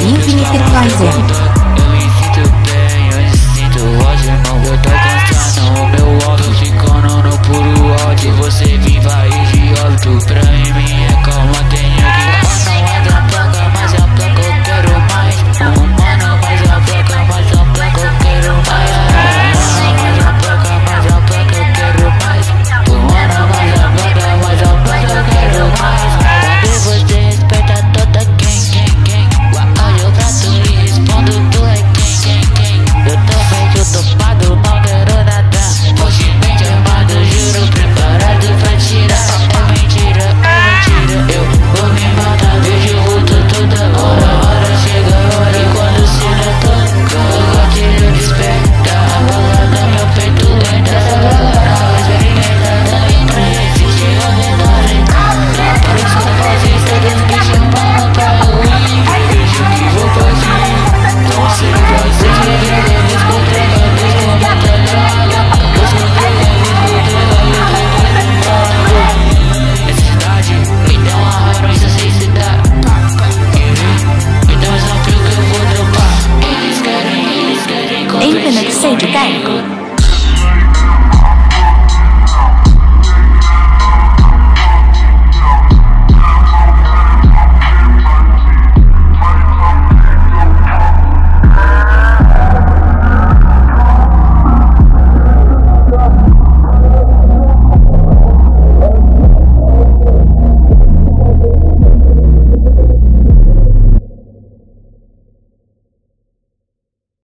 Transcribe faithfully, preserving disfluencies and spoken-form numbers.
Infinite Plaza. Eu me sinto bem, eu me sinto ótimo. Eu tô cansado, o meu alto ficando no puro áudio. Você viva e de alto pra